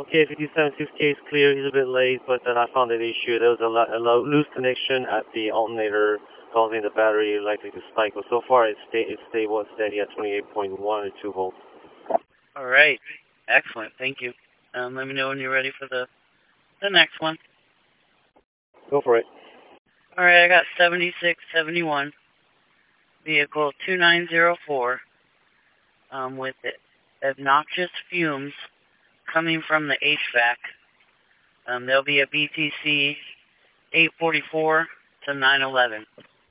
Okay, 5760 is clear. He's a bit late, but then I found an issue. There was a loose connection at the alternator, causing the battery likely to spike. But so far, it's stable and steady at 28.1 or 2 volts. All right. Excellent. Thank you. Let me know when you're ready for the next one. Go for it. All right, I got 7671, vehicle 2904, with obnoxious fumes coming from the HVAC. There'll be a BTC 844 to 911.